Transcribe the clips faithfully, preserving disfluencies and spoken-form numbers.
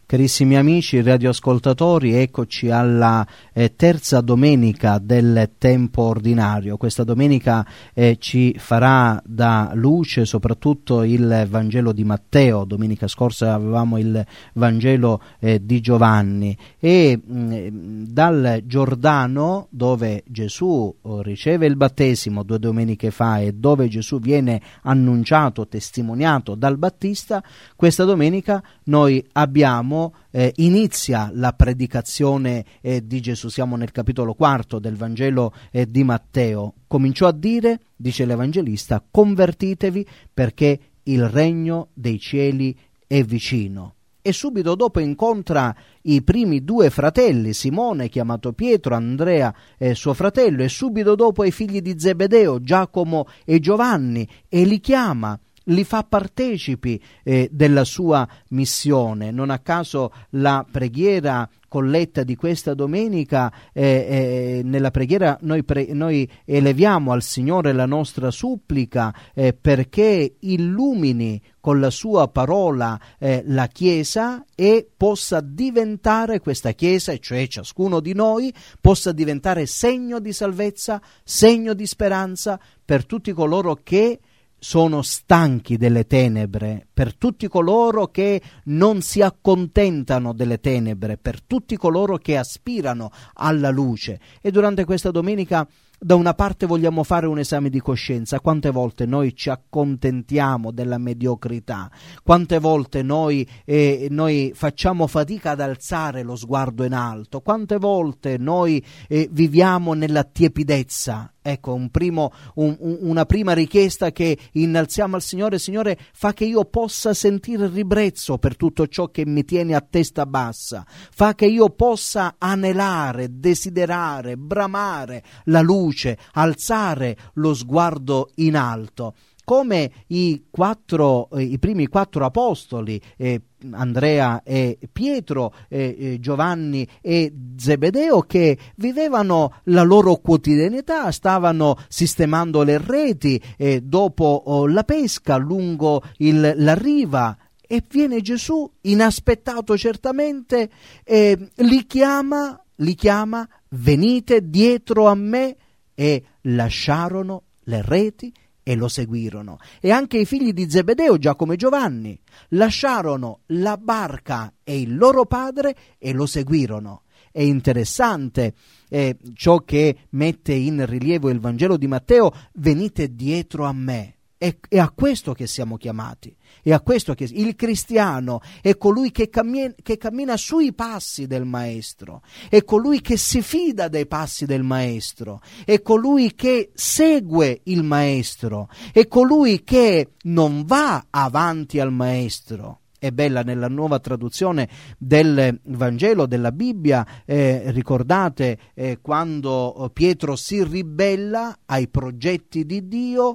Carissimi amici radioascoltatori, eccoci alla eh, terza domenica del tempo ordinario. Questa domenica eh, ci farà da luce soprattutto il Vangelo di Matteo. Domenica scorsa avevamo il Vangelo eh, di Giovanni e mh, dal Giordano, dove Gesù riceve il battesimo due domeniche fa e dove Gesù viene annunciato, testimoniato dal Battista, questa domenica noi abbiamo Eh, inizia la predicazione eh, di Gesù. Siamo nel capitolo quarto del Vangelo eh, di Matteo. Cominciò a dire, dice l'Evangelista, convertitevi perché il regno dei cieli è vicino. E subito dopo incontra i primi due fratelli, Simone chiamato Pietro, Andrea eh, suo fratello, e subito dopo i figli di Zebedeo, Giacomo e Giovanni, e li chiama, li fa partecipi eh, della sua missione. Non a caso la preghiera colletta di questa domenica, eh, eh, nella preghiera noi, pre- noi eleviamo al Signore la nostra supplica eh, perché illumini con la sua parola eh, la Chiesa e possa diventare questa Chiesa, e cioè ciascuno di noi, possa diventare segno di salvezza, segno di speranza per tutti coloro che sono stanchi delle tenebre, per tutti coloro che non si accontentano delle tenebre, per tutti coloro che aspirano alla luce. E durante questa domenica da una parte vogliamo fare un esame di coscienza. Quante volte noi ci accontentiamo della mediocrità, quante volte noi, eh, noi facciamo fatica ad alzare lo sguardo in alto, quante volte noi eh, viviamo nella tiepidezza. Ecco, un primo, un, un, una prima richiesta che innalziamo al Signore: Signore, fa che io possa sentire ribrezzo per tutto ciò che mi tiene a testa bassa, fa che io possa anelare, desiderare, bramare la luce, alzare lo sguardo in alto. Come i quattro, eh, i primi quattro apostoli, eh, Andrea e Pietro, eh, eh, Giovanni e Zebedeo, che vivevano la loro quotidianità, stavano sistemando le reti eh, dopo oh, la pesca lungo il, la riva, e viene Gesù, inaspettato certamente, eh, li chiama, li chiama, venite dietro a me, e lasciarono le reti e lo seguirono. E anche i figli di Zebedeo, Giacomo e Giovanni, lasciarono la barca e il loro padre e lo seguirono. È interessante eh, ciò che mette in rilievo il Vangelo di Matteo: venite dietro a me. È, è a questo che siamo chiamati, è a questo che il cristiano è colui che cammina, che cammina sui passi del Maestro, è colui che si fida dei passi del Maestro, è colui che segue il Maestro, è colui che non va avanti al Maestro. È bella nella nuova traduzione del Vangelo, della Bibbia, eh, ricordate eh, quando Pietro si ribella ai progetti di Dio,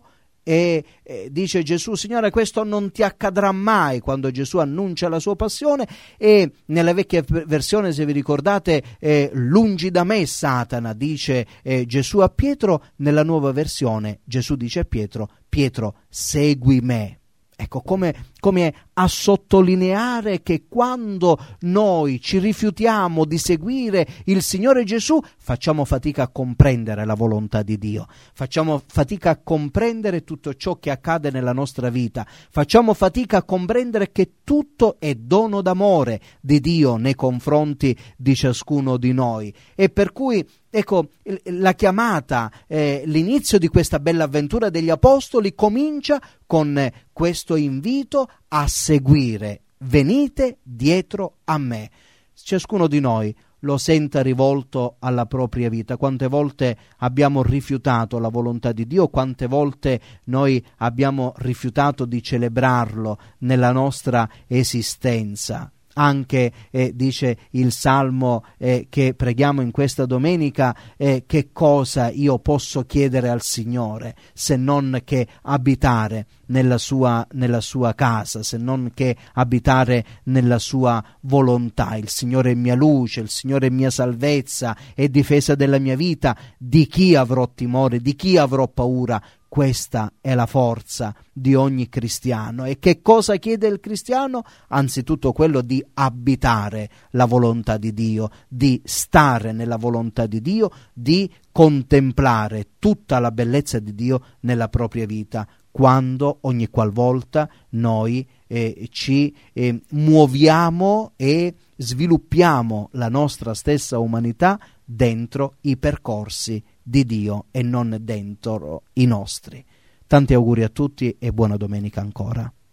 e eh, dice Gesù: Signore, questo non ti accadrà mai, quando Gesù annuncia la sua passione. E nella vecchia versione, se vi ricordate, eh, lungi da me Satana, dice eh, Gesù a Pietro. Nella nuova versione Gesù dice a Pietro: Pietro, segui me. Ecco, come, come a sottolineare che quando noi ci rifiutiamo di seguire il Signore Gesù, facciamo fatica a comprendere la volontà di Dio, facciamo fatica a comprendere tutto ciò che accade nella nostra vita, facciamo fatica a comprendere che tutto è dono d'amore di Dio nei confronti di ciascuno di noi. E per cui, ecco, la chiamata, eh, l'inizio di questa bella avventura degli apostoli comincia con questo invito a seguire: venite dietro a me. Ciascuno di noi lo senta rivolto alla propria vita. Quante volte abbiamo rifiutato la volontà di Dio, quante volte noi abbiamo rifiutato di celebrarlo nella nostra esistenza. Anche eh, dice il Salmo eh, che preghiamo in questa domenica, eh, che cosa io posso chiedere al Signore se non che abitare nella sua, nella sua casa, se non che abitare nella sua volontà. Il Signore è mia luce, il Signore è mia salvezza e difesa della mia vita. Di chi avrò timore, di chi avrò paura? questa è la forza di ogni cristiano. E che cosa chiede il cristiano? Anzitutto quello di abitare la volontà di Dio, di stare nella volontà di Dio, di contemplare tutta la bellezza di Dio nella propria vita, quando, ogni qualvolta noi eh, ci eh, muoviamo e sviluppiamo la nostra stessa umanità dentro i percorsi di Dio e non dentro i nostri. Tanti auguri a tutti e buona domenica ancora.